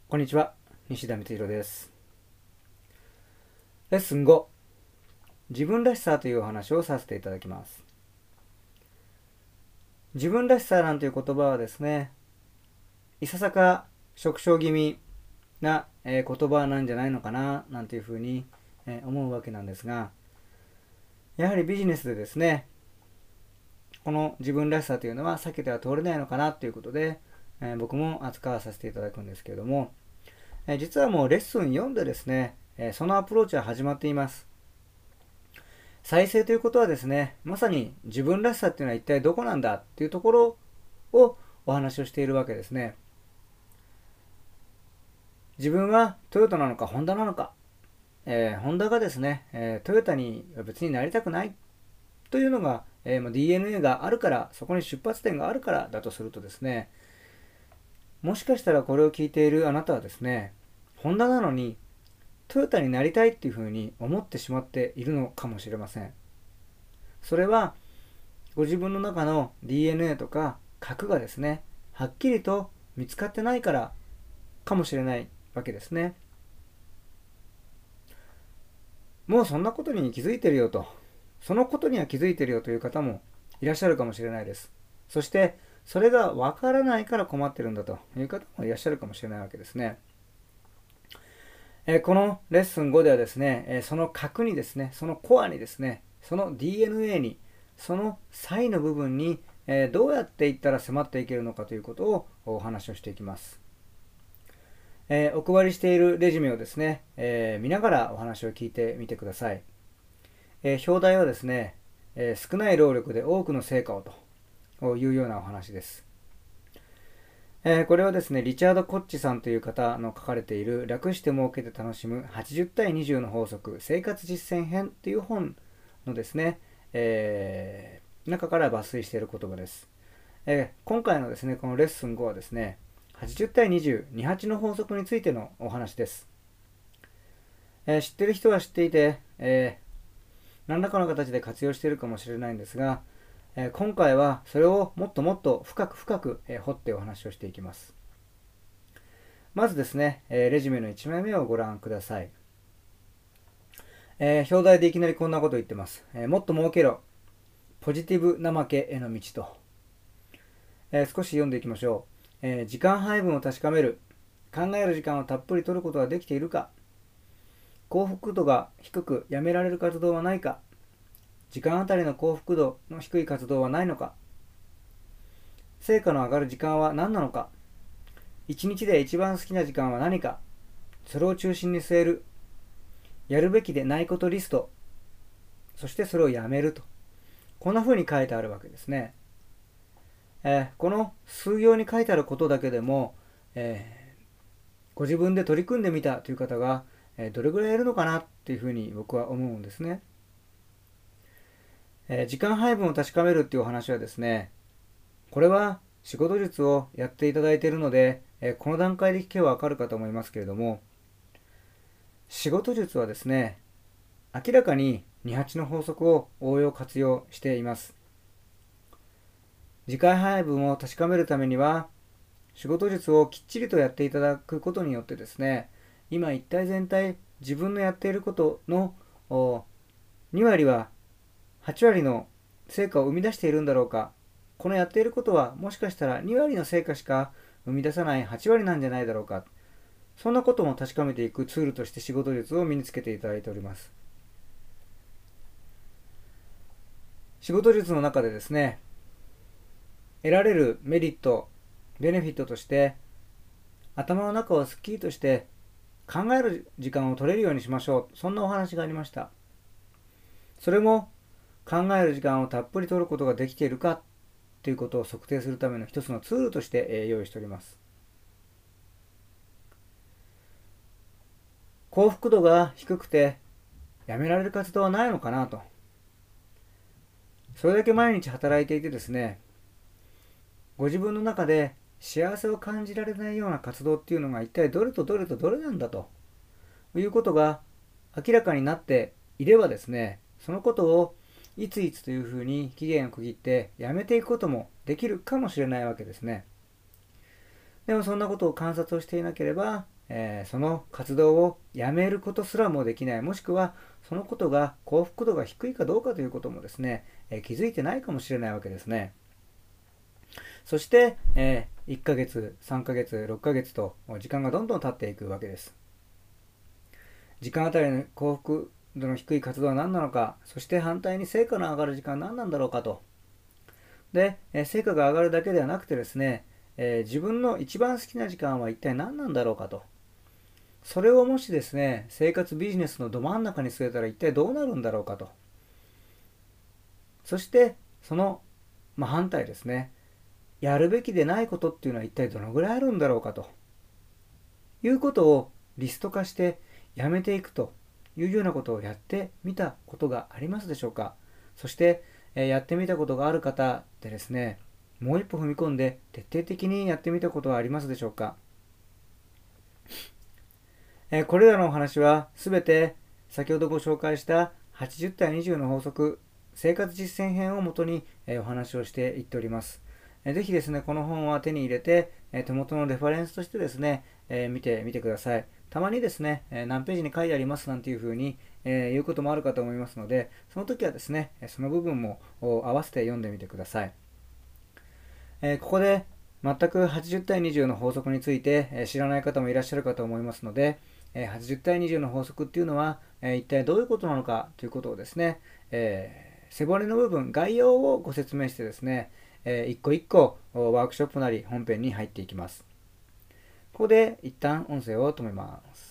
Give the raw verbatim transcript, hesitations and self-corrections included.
こんにちは、西田光弘です。レッスンご、自分らしさというお話をさせていただきます。自分らしさなんていう言葉はですね、いささか縮小気味な、えー言葉なんじゃないのかななんていうふうに、えー思うわけなんですが、やはりビジネスでですね、この自分らしさというのは避けては通れないのかなということで、えー僕も扱わさせていただくんですけれども、えー実はもうレッスンよんでですね、えーそのアプローチは始まっています。再生ということはですね、まさに自分らしさっていうのは一体どこなんだっていうところをお話をしているわけですね。自分はトヨタなのかホンダなのか、えーホンダがですね、えートヨタに別になりたくないというのが、えー、ディーエヌエー があるから、そこに出発点があるからだとするとですね、もしかしたらこれを聞いているあなたはですね、ホンダなのにトヨタになりたいっていうふうに思ってしまっているのかもしれません。それはご自分の中の ディーエヌエー とか核がですね、はっきりと見つかってないからかもしれないわけですね。もうそんなことに気づいてるよと、そのことには気づいてるよという方もいらっしゃるかもしれないです。そしてそれがわからないから困ってるんだという方もいらっしゃるかもしれないわけですね。えーこのレッスンごではですね、えーその核にですね、そのコアにですね、その ディーエヌエー に、その差異の部分に、えーどうやっていったら迫っていけるのかということをお話をしていきます。えーお配りしているレジュメをですね、えー見ながらお話を聞いてみてください。えー表題はですね、えー少ない労力で多くの成果をというようなお話です。えーこれはですね、リチャード・コッチさんという方の書かれている楽して儲けて楽しむはちじゅう対にじゅうの法則生活実践編という本のですね、えー中から抜粋している言葉です。えー今回のですね、このレッスンごはですね、はちじゅう対にじゅう、にじゅうはちの法則についてのお話です。えー知ってる人は知っていて、えー何らかの形で活用しているかもしれないんですが、えー今回はそれをもっともっと深く深く、えー掘ってお話をしていきます。まずですね、えーレジュメのいちまいめをご覧ください。えー表題でいきなりこんなこと言ってます。えーもっと儲けろ。ポジティブ怠けへの道と。えー少し読んでいきましょう。えー時間配分を確かめる。考える時間をたっぷり取ることができているか。幸福度が低くやめられる活動はないか。時間あたりの幸福度の低い活動はないのか。成果の上がる時間は何なのか。一日で一番好きな時間は何か。それを中心に据える。やるべきでないことリスト。そしてそれをやめると。こんな風に書いてあるわけですね。えーこの数行に書いてあることだけでも、えーご自分で取り組んでみたという方が、えーどれぐらいいるのかなっていうふうに僕は思うんですね。えー時間配分を確かめるっていうお話はですね、これは仕事術をやっていただいているので、えーこの段階で聞けばわかるかと思いますけれども、仕事術はですね、明らかににじゅうはちの法則を応用活用しています。時間配分を確かめるためには、仕事術をきっちりとやっていただくことによってですね、今一体全体自分のやっていることのに割ははち割の成果を生み出しているんだろうか、このやっていることはもしかしたらに割の成果しか生み出さないはち割なんじゃないだろうか、そんなことも確かめていくツールとして仕事術を身につけていただいております。仕事術の中でですね、得られるメリット、ベネフィットとして、頭の中をスッキリとして考える時間を取れるようにしましょう。そんなお話がありました。それも考える時間をたっぷり取ることができているかということを測定するための一つのツールとして用意しております。幸福度が低くてやめられる活動はないのかなと。それだけ毎日働いていてですね、ご自分の中で幸せを感じられないような活動っていうのが一体どれとどれとどれなんだということが明らかになっていればですね、そのことをいついつというふうに期限を区切ってやめていくこともできるかもしれないわけですね。 でもそんなことを観察をしていなければ、えーその活動をやめることすらもできない、もしくはそのことが幸福度が低いかどうかということもですね、えー気づいてないかもしれないわけですね。そして、えーいっかげつ、さんかげつ、ろっかげつと時間がどんどん経っていくわけです。時間あたりの幸福度の低い活動は何なのか、そして反対に成果の上がる時間は何なんだろうかと。で、えー成果が上がるだけではなくてですね、えー自分の一番好きな時間は一体何なんだろうかと。それをもしですね、生活ビジネスのど真ん中に据えたら一体どうなるんだろうかと。そして、その、まあ、反対ですね、やるべきでないことっていうのは一体どのぐらいあるんだろうかということをリスト化してやめていくというようなことをやってみたことがありますでしょうか。そして、えーやってみたことがある方でですね、もう一歩踏み込んで徹底的にやってみたことはありますでしょうか。えーこれらのお話はすべて先ほどご紹介したはちじゅう対にじゅうの法則生活実践編をもとに、えーお話をしていっております。えーぜひですね、この本は手に入れて、えー手元のレファレンスとしてですね、えー見てみてください。たまにですね、えー何ページに書いてありますなんていうふうに、えー言うこともあるかと思いますので、その時はですね、その部分も合わせて読んでみてください。えーここで全くはちじゅう対にじゅうの法則について、えー知らない方もいらっしゃるかと思いますので、えーはちじゅう対にじゅうの法則っていうのは、えー一体どういうことなのかということをですね、えー背骨の部分、概要をご説明してですね、えー一個一個ワークショップなり本編に入っていきます。ここで一旦音声を止めます。